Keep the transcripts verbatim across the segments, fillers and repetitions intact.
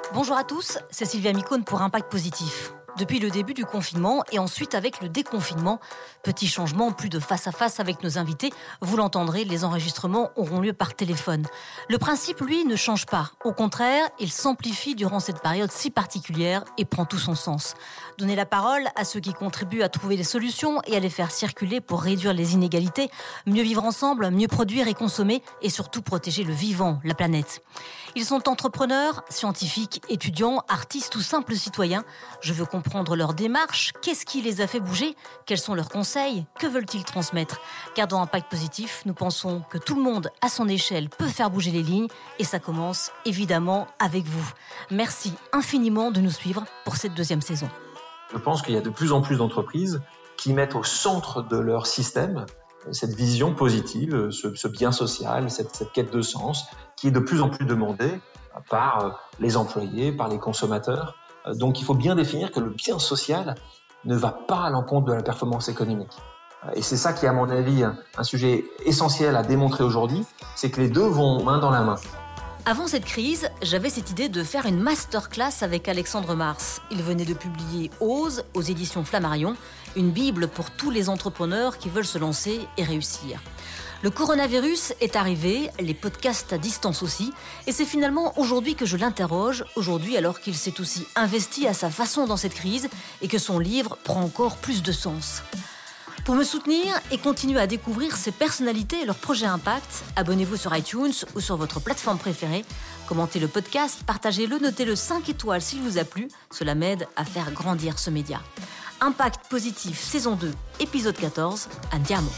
Bonjour à tous, c'est Sylvia Micone pour Impact Positif. Depuis le début du confinement et ensuite avec le déconfinement, petit changement, plus de face à face avec nos invités. Vous l'entendrez, les enregistrements auront lieu par téléphone. Le principe, lui, ne change pas. Au contraire, il s'amplifie durant cette période si particulière et prend tout son sens. Donner la parole à ceux qui contribuent à trouver des solutions et à les faire circuler pour réduire les inégalités, mieux vivre ensemble, mieux produire et consommer et surtout protéger le vivant, la planète. Ils sont entrepreneurs, scientifiques, étudiants, artistes ou simples citoyens. Je veux comprendre leur démarche, qu'est-ce qui les a fait bouger, quels sont leurs conseils, que veulent-ils transmettre. Car dans Impact Positif, nous pensons que tout le monde, à son échelle, peut faire bouger les lignes et ça commence évidemment avec vous. Merci infiniment de nous suivre pour cette deuxième saison. Je pense qu'il y a de plus en plus d'entreprises qui mettent au centre de leur système cette vision positive, ce, ce bien social, cette, cette quête de sens, qui est de plus en plus demandée par les employés, par les consommateurs. Donc il faut bien définir que le bien social ne va pas à l'encontre de la performance économique. Et c'est ça qui est à mon avis un, un sujet essentiel à démontrer aujourd'hui, c'est que les deux vont main dans la main. Avant cette crise, j'avais cette idée de faire une masterclass avec Alexandre Mars. Il venait de publier Ose aux éditions Flammarion, une bible pour tous les entrepreneurs qui veulent se lancer et réussir. Le coronavirus est arrivé, les podcasts à distance aussi, et c'est finalement aujourd'hui que je l'interroge, aujourd'hui alors qu'il s'est aussi investi à sa façon dans cette crise et que son livre prend encore plus de sens. Pour me soutenir et continuer à découvrir ces personnalités et leurs projets impact, abonnez-vous sur iTunes ou sur votre plateforme préférée. Commentez le podcast, partagez-le, notez-le cinq étoiles s'il vous a plu. Cela m'aide à faire grandir ce média. Impact Positif, saison deux, épisode quatorze, Andiamo.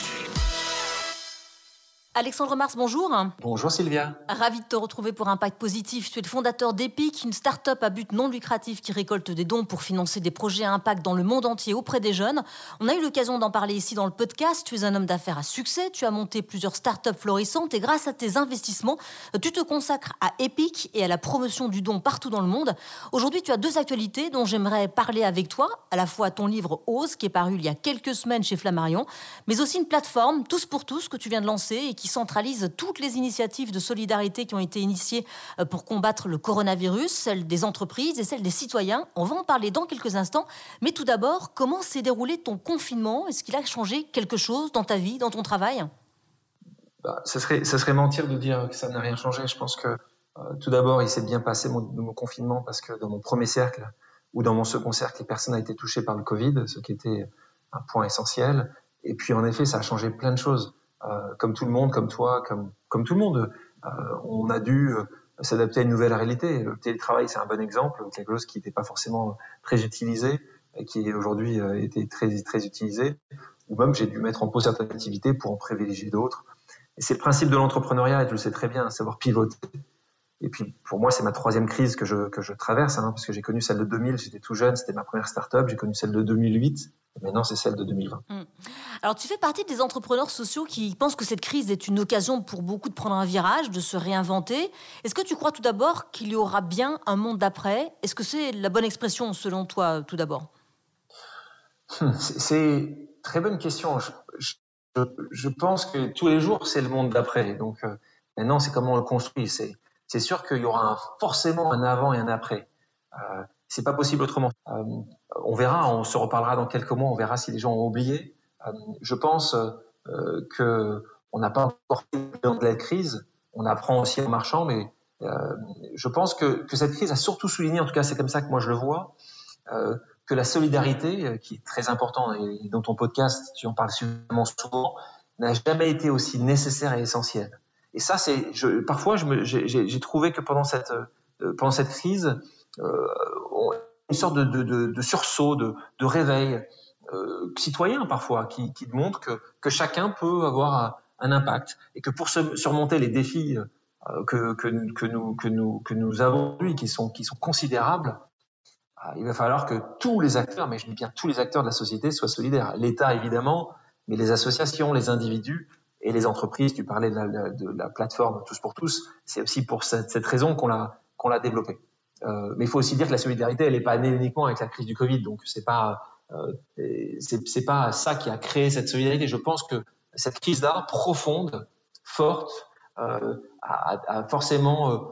Alexandre Mars, bonjour. Bonjour Sylvia. Ravi de te retrouver pour Impact Positif. Tu es le fondateur d'Epic, une start-up à but non lucratif qui récolte des dons pour financer des projets à impact dans le monde entier auprès des jeunes. On a eu l'occasion d'en parler ici dans le podcast. Tu es un homme d'affaires à succès, tu as monté plusieurs start-up florissantes et grâce à tes investissements, tu te consacres à Epic et à la promotion du don partout dans le monde. Aujourd'hui, tu as deux actualités dont j'aimerais parler avec toi, à la fois ton livre Ose, qui est paru il y a quelques semaines chez Flammarion, mais aussi une plateforme, Tous pour tous, que tu viens de lancer et qui qui centralise toutes les initiatives de solidarité qui ont été initiées pour combattre le coronavirus, celles des entreprises et celles des citoyens. On va en parler dans quelques instants. Mais tout d'abord, comment s'est déroulé ton confinement ? Est-ce qu'il a changé quelque chose dans ta vie, dans ton travail ? Bah, ça serait, ça serait mentir de dire que ça n'a rien changé. Je pense que euh, tout d'abord, il s'est bien passé mon, mon confinement parce que dans mon premier cercle ou dans mon second cercle, les personnes ont été touchées par le Covid, ce qui était un point essentiel. Et puis, en effet, ça a changé plein de choses. Euh, comme tout le monde, comme toi, comme comme tout le monde, euh, on a dû euh, s'adapter à une nouvelle réalité. Le télétravail, c'est un bon exemple, quelque chose qui n'était pas forcément très utilisé et qui aujourd'hui euh, était très très utilisé. Ou même, j'ai dû mettre en pause certaines activités pour en privilégier d'autres. Et c'est le principe de l'entrepreneuriat, et tu le sais très bien, savoir pivoter. Et puis, pour moi, c'est ma troisième crise que je que je traverse, hein, parce que j'ai connu celle de deux mille, j'étais tout jeune, c'était ma première start-up. J'ai connu celle de deux mille huit, et maintenant c'est celle de deux mille vingt. Mmh. Alors, tu fais partie des entrepreneurs sociaux qui pensent que cette crise est une occasion pour beaucoup de prendre un virage, de se réinventer. Est-ce que tu crois tout d'abord qu'il y aura bien un monde d'après ? Est-ce que c'est la bonne expression selon toi, tout d'abord ? C'est, c'est une très bonne question. Je, je, je pense que tous les jours, c'est le monde d'après. Donc, euh, maintenant, c'est comment on le construit. C'est C'est sûr qu'il y aura un, forcément un avant et un après. Euh, c'est pas possible autrement. Euh, on verra, on se reparlera dans quelques mois, on verra si les gens ont oublié. Euh, je pense euh, que on n'a pas encore fait de la crise. On apprend aussi en marchant, mais euh, je pense que, que cette crise a surtout souligné, en tout cas c'est comme ça que moi je le vois, euh, que la solidarité, qui est très importante et dans ton podcast tu en parles suffisamment souvent, n'a jamais été aussi nécessaire et essentielle. Et ça, c'est, je, parfois, je me, j'ai, j'ai trouvé que pendant cette, euh, pendant cette crise, euh, on, une sorte de, de, de, de sursaut, de, de réveil euh, citoyen parfois, qui, qui montre que, que chacun peut avoir un, un impact et que pour se, surmonter les défis euh, que, que, que nous, que nous, que nous avons aujourd'hui, qui sont, qui sont considérables, euh, il va falloir que tous les acteurs, mais je dis bien tous les acteurs de la société, soient solidaires. L'État évidemment, mais les associations, les individus. Et les entreprises, tu parlais de la, de la plateforme Tous pour tous, c'est aussi pour cette, cette raison qu'on l'a, qu'on l'a développée. Euh, mais il faut aussi dire que la solidarité, elle n'est pas née uniquement avec la crise du Covid, donc c'est pas, euh, c'est, c'est pas ça qui a créé cette solidarité. Je pense que cette crise-là, profonde, forte, euh, a, a forcément euh,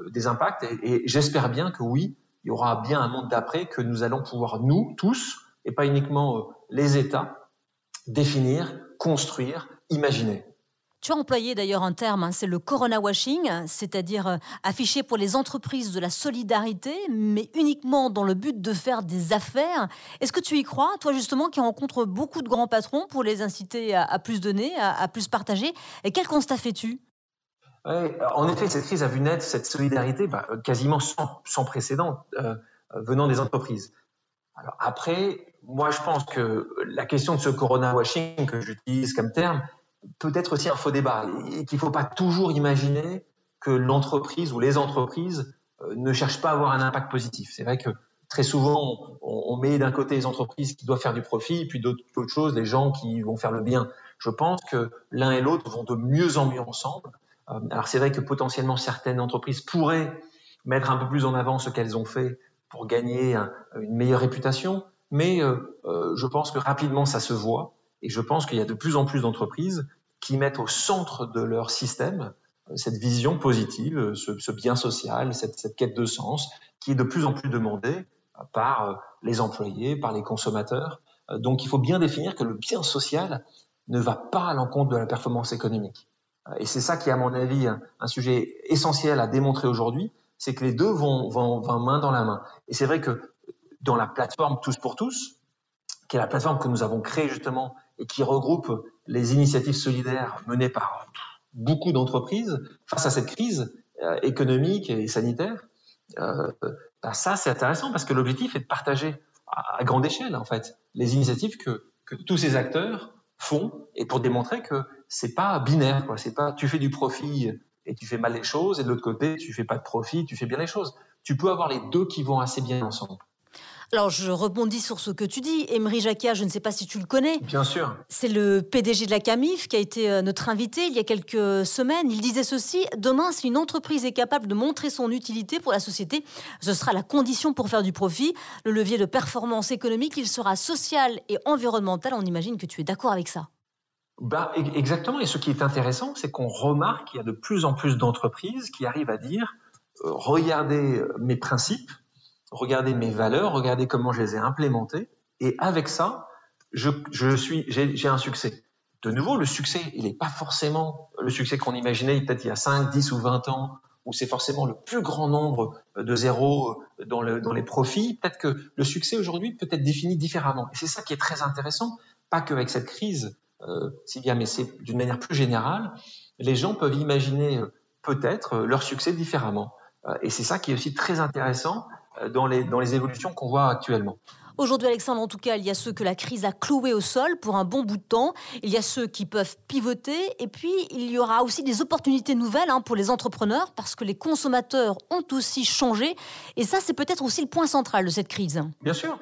euh, des impacts. Et, et j'espère bien que oui, il y aura bien un monde d'après que nous allons pouvoir, nous, tous, et pas uniquement euh, les États, définir, construire, imaginer. Tu as employé d'ailleurs un terme, hein, c'est le corona washing, c'est-à-dire euh, afficher pour les entreprises de la solidarité, mais uniquement dans le but de faire des affaires. Est-ce que tu y crois, toi justement, qui rencontres beaucoup de grands patrons pour les inciter à, à plus donner, à, à plus partager? Et quel constat fais-tu? Ouais, en effet, cette crise a vu naître cette solidarité bah, quasiment sans, sans précédent euh, venant des entreprises. Alors après, moi je pense que la question de ce corona washing que j'utilise comme terme peut être aussi un faux débat et qu'il ne faut pas toujours imaginer que l'entreprise ou les entreprises euh, ne cherchent pas à avoir un impact positif. C'est vrai que très souvent, on, on met d'un côté les entreprises qui doivent faire du profit, puis d'autre chose, les gens qui vont faire le bien. Je pense que l'un et l'autre vont de mieux en mieux ensemble. Euh, alors c'est vrai que potentiellement certaines entreprises pourraient mettre un peu plus en avant ce qu'elles ont fait pour gagner un, une meilleure réputation, mais euh, euh, je pense que rapidement ça se voit. Et je pense qu'il y a de plus en plus d'entreprises qui mettent au centre de leur système cette vision positive, ce, ce bien social, cette, cette quête de sens, qui est de plus en plus demandée par les employés, par les consommateurs. Donc il faut bien définir que le bien social ne va pas à l'encontre de la performance économique. Et c'est ça qui est à mon avis un, un sujet essentiel à démontrer aujourd'hui, c'est que les deux vont, vont, vont main dans la main. Et c'est vrai que dans la plateforme Tous pour Tous, qui est la plateforme que nous avons créée justement et qui regroupe les initiatives solidaires menées par beaucoup d'entreprises face à cette crise euh, économique et sanitaire, euh, bah ça c'est intéressant parce que l'objectif est de partager à, à grande échelle en fait les initiatives que, que tous ces acteurs font et pour démontrer que c'est pas binaire, quoi. C'est pas tu fais du profit et tu fais mal les choses et de l'autre côté tu fais pas de profit, tu fais bien les choses. Tu peux avoir les deux qui vont assez bien ensemble. Alors, je rebondis sur ce que tu dis. Emery Jacquia, je ne sais pas si tu le connais. Bien sûr. C'est le P D G de la Camif qui a été notre invité il y a quelques semaines. Il disait ceci: demain, si une entreprise est capable de montrer son utilité pour la société, ce sera la condition pour faire du profit. Le levier de performance économique, il sera social et environnemental. On imagine que tu es d'accord avec ça. Bah, exactement. Et ce qui est intéressant, c'est qu'on remarque qu'il y a de plus en plus d'entreprises qui arrivent à dire euh, regardez mes principes, regardez mes valeurs, regardez comment je les ai implémentées, et avec ça, je, je suis, j'ai, j'ai un succès. De nouveau, le succès, il n'est pas forcément le succès qu'on imaginait peut-être il y a cinq, dix ou vingt ans, où c'est forcément le plus grand nombre de zéros dans, le, dans les profits. Peut-être que le succès aujourd'hui peut être défini différemment. Et c'est ça qui est très intéressant, pas qu'avec cette crise, euh, Sylvia, mais c'est d'une manière plus générale. Les gens peuvent imaginer euh, peut-être euh, leur succès différemment. Euh, et c'est ça qui est aussi très intéressant dans les, dans les évolutions qu'on voit actuellement. Aujourd'hui, Alexandre, en tout cas, il y a ceux que la crise a cloués au sol pour un bon bout de temps. Il y a ceux qui peuvent pivoter. Et puis, il y aura aussi des opportunités nouvelles hein, pour les entrepreneurs parce que les consommateurs ont aussi changé. Et ça, c'est peut-être aussi le point central de cette crise. Bien sûr.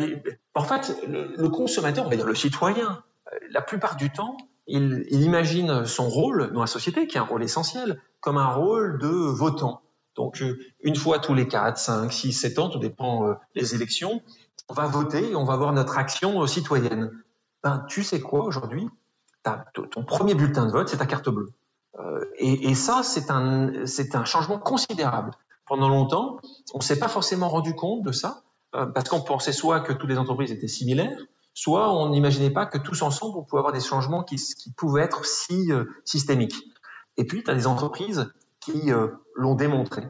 En fait, le, le consommateur, on va dire le citoyen, la plupart du temps, il, il imagine son rôle dans la société, qui est un rôle essentiel, comme un rôle de votant. Donc, une fois tous les quatre, cinq, six, sept ans, tout dépend euh, des élections, on va voter et on va voir notre action citoyenne. Ben, tu sais quoi, aujourd'hui, ton premier bulletin de vote, c'est ta carte bleue. Euh, et, et ça, c'est un, c'est un changement considérable. Pendant longtemps, on ne s'est pas forcément rendu compte de ça, euh, parce qu'on pensait soit que toutes les entreprises étaient similaires, soit on n'imaginait pas que tous ensemble, on pouvait avoir des changements qui, qui pouvaient être si euh, systémiques. Et puis, tu as des entreprises qui euh, l'ont démontré.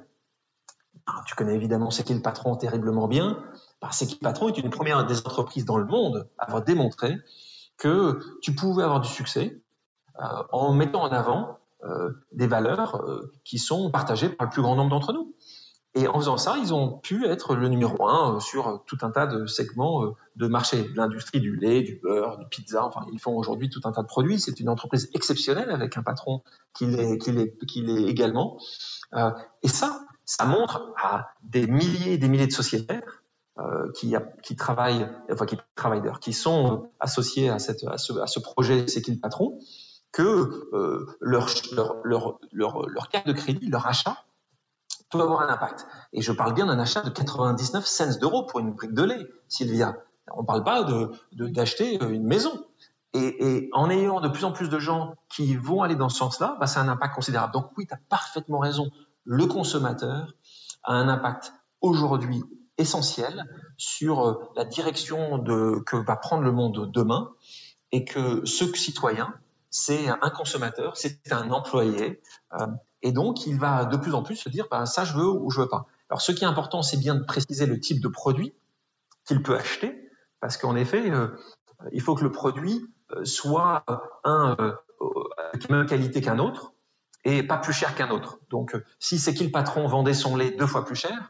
Alors, tu connais évidemment C'est qui le patron terriblement bien. Alors, C'est qui le patron est une première des entreprises dans le monde à avoir démontré que tu pouvais avoir du succès euh, en mettant en avant euh, des valeurs euh, qui sont partagées par le plus grand nombre d'entre nous. Et en faisant ça, ils ont pu être le numéro un sur tout un tas de segments de marché, l'industrie du lait, du beurre, du pizza. Enfin, ils font aujourd'hui tout un tas de produits. C'est une entreprise exceptionnelle avec un patron qui l'est, qui l'est, qui l'est également. Euh, et ça, ça montre à des milliers et des milliers de sociétaires euh, qui, a, qui travaillent, enfin qui travaillent d'ailleurs, qui sont associés à, cette, à, ce, à ce projet C'est qui le patron, que euh, leur, leur, leur, leur, leur carte de crédit, leur achat, peut avoir un impact. Et je parle bien d'un achat de quatre-vingt-dix-neuf cents d'euros pour une brique de lait, Sylvia. On ne parle pas de, de, d'acheter une maison. Et, et en ayant de plus en plus de gens qui vont aller dans ce sens-là, bah, c'est un impact considérable. Donc oui, tu as parfaitement raison. le consommateur a un impact aujourd'hui essentiel sur la direction de, que va prendre le monde demain, et que ce citoyen, c'est un consommateur, c'est un employé, euh, et donc il va de plus en plus se dire bah, ça je veux ou je veux pas. Alors ce qui est important, c'est bien de préciser le type de produit qu'il peut acheter, parce qu'en effet, euh, il faut que le produit euh, soit un euh, avec la même qualité qu'un autre et pas plus cher qu'un autre. Donc euh, si c'est qui le patron vendait son lait deux fois plus cher,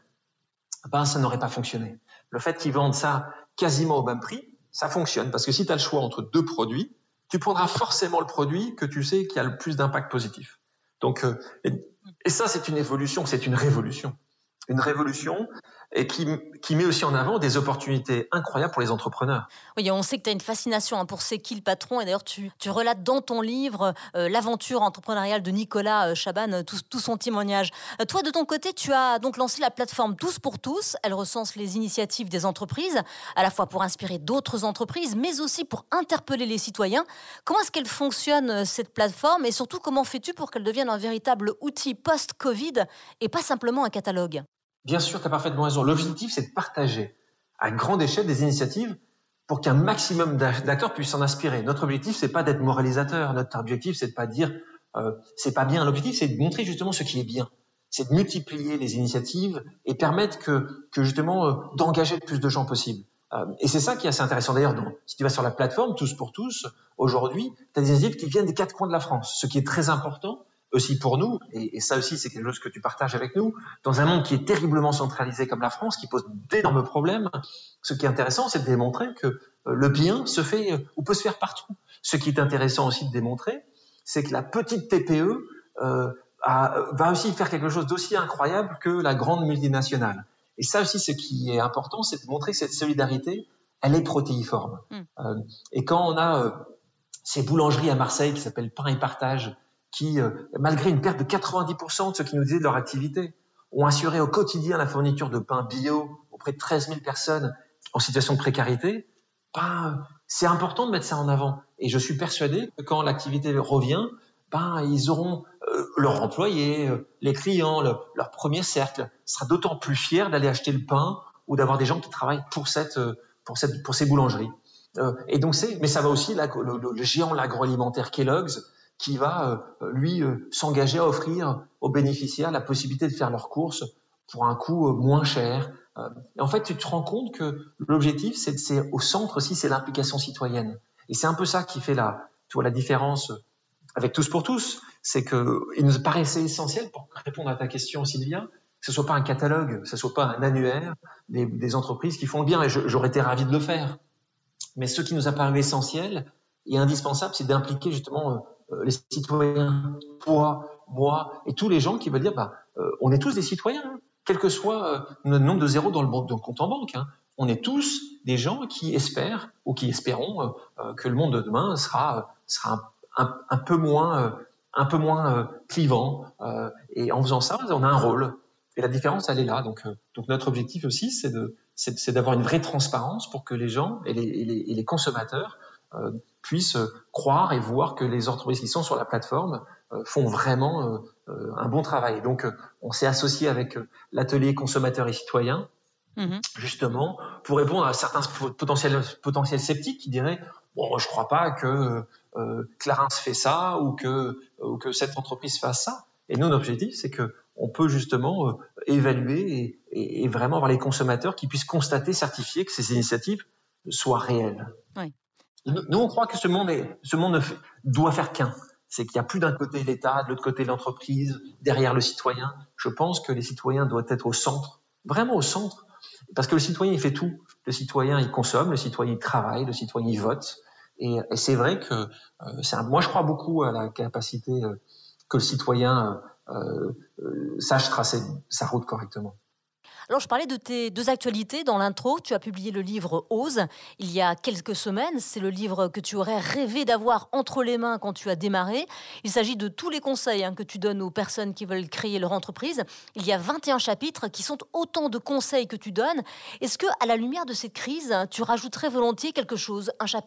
ben ça n'aurait pas fonctionné. Le fait qu'ils vendent ça quasiment au même prix, ça fonctionne, parce que si tu as le choix entre deux produits, tu prendras forcément le produit que tu sais qui a le plus d'impact positif. Donc, euh, et, et ça, c'est une évolution, c'est une révolution. Une révolution et qui, qui met aussi en avant des opportunités incroyables pour les entrepreneurs. Oui, on sait que tu as une fascination hein, pour C'est qui le patron, et d'ailleurs tu, tu relates dans ton livre euh, l'aventure entrepreneuriale de Nicolas euh, Chaban, euh, tout, tout son témoignage. Euh, toi, de ton côté, tu as donc lancé la plateforme Tous pour tous. Elle recense les initiatives des entreprises, à la fois pour inspirer d'autres entreprises, mais aussi pour interpeller les citoyens. Comment est-ce qu'elle fonctionne, euh, cette plateforme, et surtout, comment fais-tu pour qu'elle devienne un véritable outil post-Covid et pas simplement un catalogue ? Bien sûr, tu as parfaitement raison. L'objectif, c'est de partager à grande échelle des initiatives pour qu'un maximum d'acteurs puissent s'en inspirer. Notre objectif, c'est pas d'être moralisateur. Notre objectif, c'est de pas dire euh, c'est pas bien. L'objectif, c'est de montrer justement ce qui est bien. C'est de multiplier les initiatives et permettre que, que justement euh, d'engager le plus de gens possible. Euh, et c'est ça qui est assez intéressant. D'ailleurs, donc, si tu vas sur la plateforme Tous pour tous, aujourd'hui, tu as des initiatives qui viennent des quatre coins de la France, ce qui est très important. Aussi pour nous, et, et ça aussi c'est quelque chose que tu partages avec nous, dans un monde qui est terriblement centralisé comme la France, qui pose d'énormes problèmes, ce qui est intéressant, c'est de démontrer que euh, le bien se fait euh, ou peut se faire partout. Ce qui est intéressant aussi de démontrer, c'est que la petite T P E euh, a, va aussi faire quelque chose d'aussi incroyable que la grande multinationale. Et ça aussi, ce qui est important, c'est de montrer que cette solidarité, elle est protéiforme. Mm. Euh, et quand on a euh, ces boulangeries à Marseille qui s'appellent Pain et Partage, qui, euh, malgré une perte de quatre-vingt-dix pour cent de ceux qui nous disaient de leur activité, ont assuré au quotidien la fourniture de pain bio auprès de treize mille personnes en situation de précarité, ben, c'est important de mettre ça en avant. Et je suis persuadé que quand l'activité revient, ben, ils auront euh, leurs employés, euh, les clients, le, leur premier cercle sera d'autant plus fier d'aller acheter le pain ou d'avoir des gens qui travaillent pour, cette, pour, cette, pour ces boulangeries. Euh, et donc c'est, mais ça va aussi, la, le, le, le géant de l'agroalimentaire Kellogg's, qui va, euh, lui, euh, s'engager à offrir aux bénéficiaires la possibilité de faire leurs courses pour un coût euh, moins cher. Euh, et en fait, tu te rends compte que l'objectif, c'est, c'est au centre aussi, c'est l'implication citoyenne. Et c'est un peu ça qui fait la, tu vois, la différence avec Tous pour tous. C'est que il nous paraissait essentiel, pour répondre à ta question, Sylvia, que ce soit pas un catalogue, que ce soit pas un annuaire des, des entreprises qui font le bien. Et je, j'aurais été ravi de le faire. Mais ce qui nous a paru essentiel et indispensable, c'est d'impliquer justement euh, les citoyens, toi, moi, et tous les gens qui veulent dire, bah, euh, on est tous des citoyens, hein, quel que soit euh, notre nombre de zéros dans le, dans le compte en banque. Hein. On est tous des gens qui espèrent ou qui espérons euh, que le monde de demain sera, sera un, un, un peu moins, euh, un peu moins euh, clivant. Euh, et en faisant ça, on a un rôle. Et la différence, elle est là. Donc, euh, donc notre objectif aussi, c'est, de, c'est, c'est d'avoir une vraie transparence pour que les gens et les, et les, et les consommateurs euh, puissent croire et voir que les entreprises qui sont sur la plateforme euh, font vraiment euh, un bon travail. Donc, euh, on s'est associé avec euh, l'atelier consommateurs et citoyens, mmh. justement, pour répondre à certains potentiels, potentiels sceptiques qui diraient « Bon, je ne crois pas que euh, Clarins fait ça ou que, ou que cette entreprise fasse ça. » Et nous, notre objectif, c'est qu'on peut justement euh, évaluer et, et, et vraiment avoir les consommateurs qui puissent constater, certifier que ces initiatives soient réelles. Oui. Nous, on croit que ce monde, est, ce monde ne fait, doit faire qu'un. C'est qu'il y a plus d'un côté l'État, de l'autre côté l'entreprise, derrière le citoyen. Je pense que les citoyens doivent être au centre, vraiment au centre. Parce que le citoyen, il fait tout. Le citoyen, il consomme, le citoyen, il travaille, le citoyen, il vote. Et, et c'est vrai que euh, c'est un, moi, je crois beaucoup à la capacité euh, que le citoyen euh, euh, sache tracer sa route correctement. Alors, je parlais de tes deux actualités dans l'intro. Tu as publié le livre Ose il y a quelques semaines. C'est le livre que tu aurais rêvé d'avoir entre les mains quand tu as démarré. Il s'agit de tous les conseils hein, que tu donnes aux personnes qui veulent créer leur entreprise. Il y a vingt et un chapitres qui sont autant de conseils que tu donnes. Est-ce que, à la lumière de cette crise, tu rajouterais volontiers quelque chose, un chapitre ?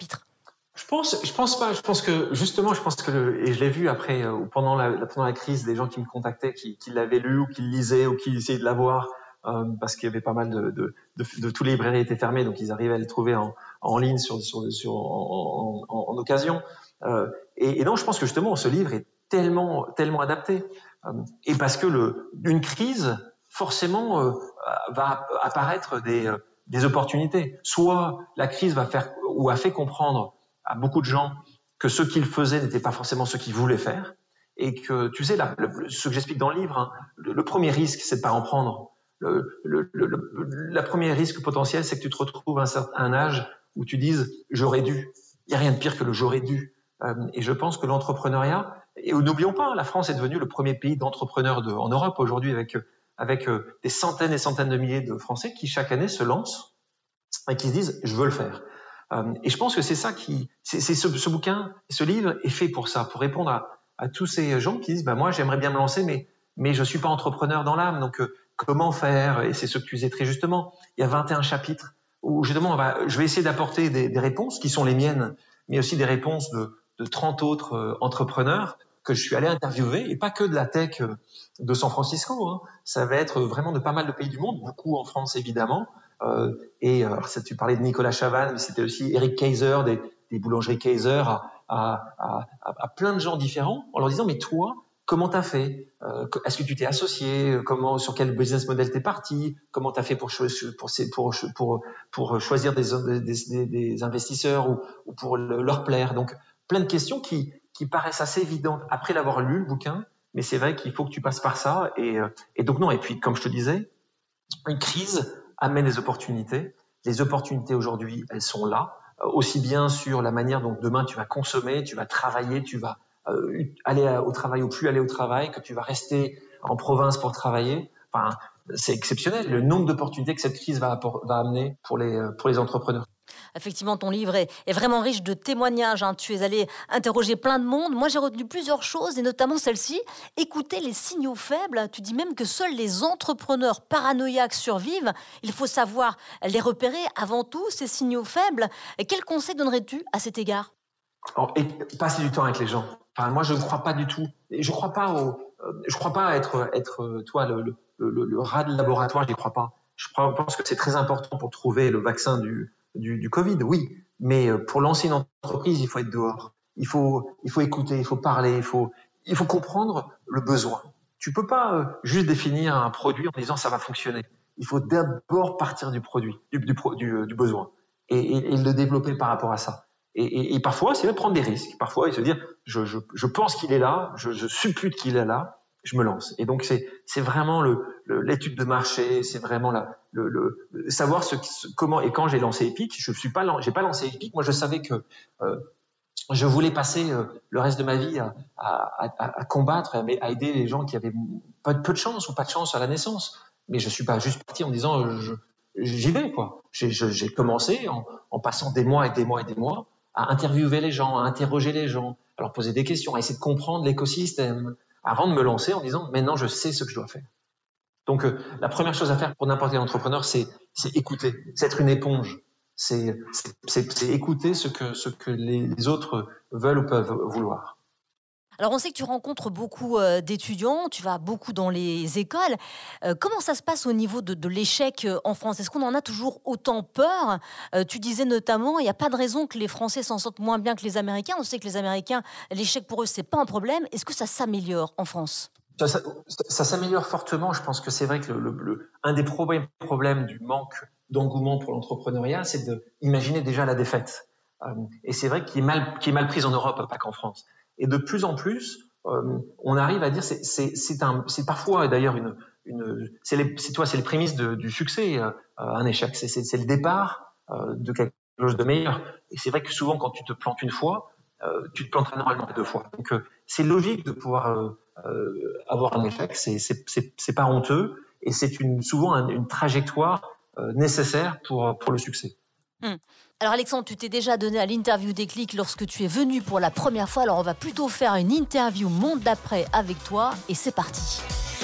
Je pense, je pense pas. Je pense que justement, je pense que le, et je l'ai vu après euh, ou pendant la, pendant la crise, des gens qui me contactaient, qui, qui l'avaient lu ou qui le lisaient ou qui essayaient de l'avoir euh, parce qu'il y avait pas mal de, de, de, de tous les librairies étaient fermées, donc ils arrivaient à le trouver en, en ligne sur, sur, sur en, en, en, en occasion. Euh, et, et non, je pense que justement, ce livre est tellement, tellement adapté. Euh, et parce que le, une crise, forcément, euh, va apparaître des, des opportunités. Soit la crise va faire ou a fait comprendre à beaucoup de gens que ce qu'ils faisaient n'était pas forcément ce qu'ils voulaient faire, et que, tu sais, la, le, ce que j'explique dans le livre, hein, le, le premier risque, c'est de pas en prendre. Le, le, le, le la premier risque potentiel, c'est que tu te retrouves à un certain âge où tu dises « j'aurais dû ». Il n'y a rien de pire que le « j'aurais dû ». Euh, et je pense que l'entrepreneuriat, et n'oublions pas, la France est devenue le premier pays d'entrepreneurs de, en Europe aujourd'hui, avec, avec euh, des centaines et centaines de milliers de Français qui chaque année se lancent et qui se disent « je veux le faire ». Euh, et je pense que c'est ça qui, c'est, c'est ce, ce bouquin, ce livre est fait pour ça, pour répondre à, à tous ces gens qui disent, bah moi j'aimerais bien me lancer, mais mais je suis pas entrepreneur dans l'âme, donc euh, comment faire? Et c'est ce que tu disais très justement. Il y a vingt et un chapitres où justement, on va, je vais essayer d'apporter des, des réponses qui sont les miennes, mais aussi des réponses de, de trente autres euh, entrepreneurs que je suis allé interviewer, et pas que de la tech euh, de San Francisco. Hein. Ça va être vraiment de pas mal de pays du monde, beaucoup en France évidemment. Euh, et alors ça, tu parlais de Nicolas Chavannes, mais c'était aussi Eric Kaiser, des, des boulangeries Kaiser, à, à, à, à plein de gens différents, en leur disant mais toi, comment t'as fait? euh, Est-ce que tu t'es associé? Comment, sur quel business model t'es parti? Comment t'as fait pour pour pour pour, pour choisir des, des, des investisseurs ou, ou pour le, leur plaire? Donc plein de questions qui qui paraissent assez évidentes après l'avoir lu le bouquin, mais c'est vrai qu'il faut que tu passes par ça. Et, et donc non. Et puis comme je te disais, une crise amène des opportunités. Les opportunités aujourd'hui, elles sont là, aussi bien sur la manière dont demain tu vas consommer, tu vas travailler, tu vas euh, aller au travail ou plus aller au travail, que tu vas rester en province pour travailler. Enfin, c'est exceptionnel le nombre d'opportunités que cette crise va, apport- va amener pour les, pour les entrepreneurs. Effectivement, ton livre est, est vraiment riche de témoignages. Hein. Tu es allé interroger plein de monde. Moi, j'ai retenu plusieurs choses, et notamment celle-ci. Écouter les signaux faibles. Tu dis même que seuls les entrepreneurs paranoïaques survivent. Il faut savoir les repérer avant tout, ces signaux faibles. Et quel conseil donnerais-tu à cet égard? Alors, et passer du temps avec les gens. Enfin, moi, je ne crois pas du tout. Je crois pas au, euh, je crois pas être, être, toi, le, le, le, le rat de laboratoire. Je n'y crois pas. Je pense que c'est très important pour trouver le vaccin du, du, du Covid, oui. Mais pour lancer une entreprise, il faut être dehors. Il faut, il faut écouter, il faut parler, il faut, il faut comprendre le besoin. Tu peux pas euh, juste définir un produit en disant ça va fonctionner. Il faut d'abord partir du produit, du, du, du, du besoin, et, et, et le développer par rapport à ça. Et, et, et parfois, c'est de prendre des risques. Parfois, il se dire, je, je, je pense qu'il est là, je, je suppute qu'il est là, je me lance. Et donc, c'est, c'est vraiment le, le, l'étude de marché, c'est vraiment la, le, le, le savoir ce, ce, comment. Et quand j'ai lancé Epic, je suis pas, j'ai pas lancé Epic. Moi, je savais que euh, je voulais passer euh, le reste de ma vie à, à, à, à combattre, à, à aider les gens qui avaient pas peu de chance ou pas de chance à la naissance. Mais je suis pas juste parti en disant, euh, je, j'y vais quoi. J'ai, je, j'ai commencé en, en passant des mois et des mois et des mois à interviewer les gens, à interroger les gens, à leur poser des questions, à essayer de comprendre l'écosystème, avant de me lancer en disant maintenant je sais ce que je dois faire. Donc euh, la première chose à faire pour n'importe quel entrepreneur, c'est, c'est écouter, c'est être une éponge, c'est, c'est, c'est, c'est écouter ce que, ce que les autres veulent ou peuvent vouloir. Alors, on sait que tu rencontres beaucoup euh, d'étudiants, tu vas beaucoup dans les écoles. Euh, comment ça se passe au niveau de, de l'échec euh, en France? Est-ce qu'on en a toujours autant peur? euh, Tu disais notamment, il n'y a pas de raison que les Français s'en sortent moins bien que les Américains. On sait que les Américains, l'échec pour eux, c'est pas un problème. Est-ce que ça s'améliore en France? Ça, ça, ça s'améliore fortement. Je pense que c'est vrai que le, le, le, un des problèmes, problèmes du manque d'engouement pour l'entrepreneuriat, c'est d'imaginer déjà la défaite. Euh, et c'est vrai qu'il est mal, qu'il est mal prise en Europe, pas qu'en France. Et de plus en plus, euh, on arrive à dire, c'est, c'est, c'est, un, c'est parfois d'ailleurs une, une, c'est, les, c'est toi, c'est les prémices de, du succès, euh, un échec. C'est, c'est, c'est le départ euh, de quelque chose de meilleur. Et c'est vrai que souvent, quand tu te plantes une fois, euh, tu te planteras normalement deux fois. Donc, euh, c'est logique de pouvoir euh, euh, avoir un échec. C'est, c'est, c'est, c'est pas honteux, et c'est une, souvent un, une trajectoire euh, nécessaire pour pour le succès. Mmh. Alors Alexandre, tu t'es déjà donné à l'interview Déclic lorsque tu es venu pour la première fois. Alors on va plutôt faire une interview monde d'après avec toi, et c'est parti.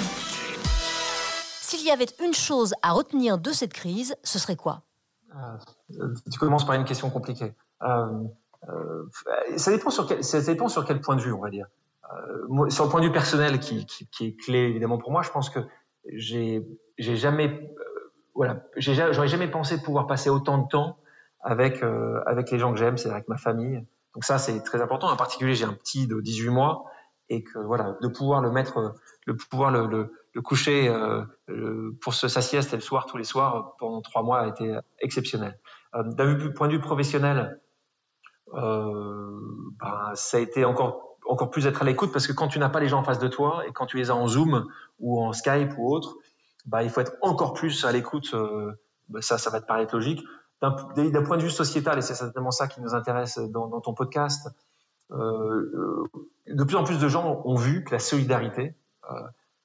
S'il y avait une chose à retenir de cette crise, ce serait quoi? euh, Tu commences par une question compliquée. Euh, euh, ça dépend sur quel, ça dépend sur quel point de vue, on va dire. Euh, moi, sur le point de vue personnel, qui, qui, qui est clé évidemment pour moi, je pense que j'ai, j'ai jamais, euh, voilà, j'ai, j'aurais jamais pensé pouvoir passer autant de temps avec euh, avec les gens que j'aime, c'est-à-dire avec ma famille. Donc ça, c'est très important. En particulier, j'ai un petit de dix-huit mois et que voilà, de pouvoir le mettre, de pouvoir le, le, le coucher euh, le, pour se, sa sieste et le soir tous les soirs pendant trois mois a été exceptionnel. Euh, d'un point de vue professionnel, euh, ben, ça a été encore encore plus être à l'écoute parce que quand tu n'as pas les gens en face de toi et quand tu les as en Zoom ou en Skype ou autre, ben, il faut être encore plus à l'écoute. Euh, ben, ça, ça va te paraître logique. D'un, d'un point de vue sociétal, et c'est certainement ça qui nous intéresse dans, dans ton podcast, euh, de plus en plus de gens ont vu que la solidarité, euh,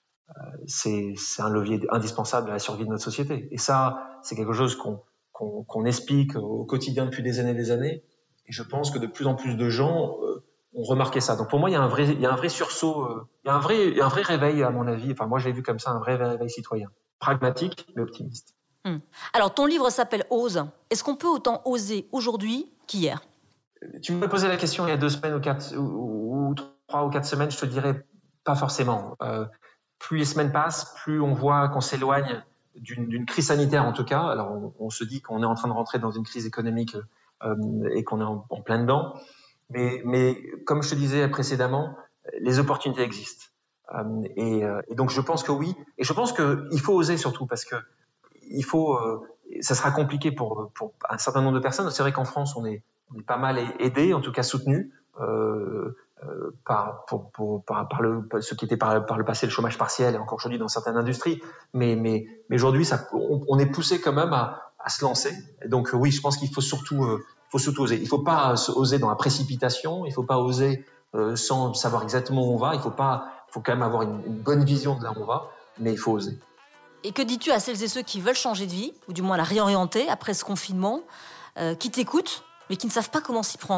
c'est, c'est un levier indispensable à la survie de notre société. Et ça, c'est quelque chose qu'on, qu'on, qu'on explique au quotidien depuis des années et des années. Et je pense que de plus en plus de gens euh, ont remarqué ça. Donc pour moi, il y a un vrai, il y a un vrai sursaut, euh, il y a un vrai, il y a un vrai réveil à mon avis. Enfin, moi, je l'ai vu comme ça, un vrai réveil citoyen, pragmatique mais optimiste. Hum. Alors, ton livre s'appelle « Ose ». Est-ce qu'on peut autant oser aujourd'hui qu'hier ? Tu m'as posé la question il y a deux semaines ou quatre, ou, ou trois ou quatre semaines, je te dirais pas forcément. Euh, plus les semaines passent, plus on voit qu'on s'éloigne d'une, d'une crise sanitaire en tout cas. Alors, on, on se dit qu'on est en train de rentrer dans une crise économique euh, et qu'on est en, en plein dedans. Mais, mais comme je te disais précédemment, les opportunités existent. Euh, et, et donc, je pense que oui. Et je pense qu'il faut oser surtout parce que il faut, euh, ça sera compliqué pour, pour un certain nombre de personnes. C'est vrai qu'en France, on est, on est pas mal aidé, en tout cas soutenu euh, euh, par, pour, pour, par, par le, ce qui était par, par le passé le chômage partiel et encore aujourd'hui dans certaines industries. Mais, mais, mais aujourd'hui, ça, on, on est poussé quand même à, à se lancer. Et donc oui, je pense qu'il faut surtout, euh, faut surtout oser. Il faut pas oser dans la précipitation. Il faut pas oser euh, sans savoir exactement où on va. Il faut pas, il faut quand même avoir une, une bonne vision de là où on va, mais il faut oser. Et que dis-tu à celles et ceux qui veulent changer de vie, ou du moins la réorienter après ce confinement, euh, qui t'écoutent, mais qui ne savent pas comment s'y prendre ?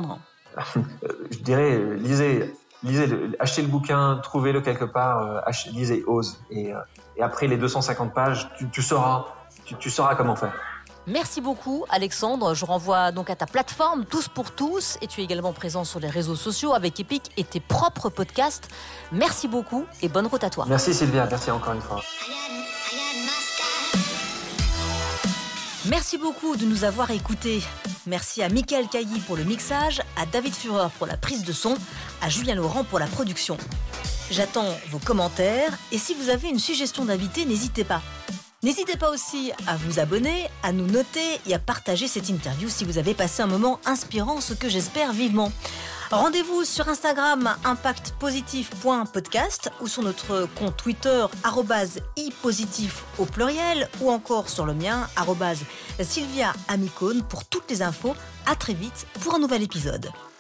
Je dirais, lisez, lisez, achetez le bouquin, trouvez-le quelque part, euh, achetez, lisez, ose. Et, euh, et après les deux cent cinquante pages, tu, tu sauras, tu, tu sauras comment faire. Merci beaucoup Alexandre, je renvoie donc à ta plateforme Tous pour Tous et tu es également présent sur les réseaux sociaux avec Epic et tes propres podcasts. Merci beaucoup et bonne route à toi. Merci Sylvia, merci encore une fois. Merci beaucoup de nous avoir écoutés. Merci à Mickaël Cailly pour le mixage, à David Führer pour la prise de son, à Julien Laurent pour la production. J'attends vos commentaires et si vous avez une suggestion d'invité, n'hésitez pas. N'hésitez pas aussi à vous abonner, à nous noter et à partager cette interview si vous avez passé un moment inspirant, ce que j'espère vivement. Rendez-vous sur Instagram impact positif point podcast ou sur notre compte Twitter arobase ipositif au pluriel ou encore sur le mien arobase Sylvia Amicone pour toutes les infos. À très vite pour un nouvel épisode.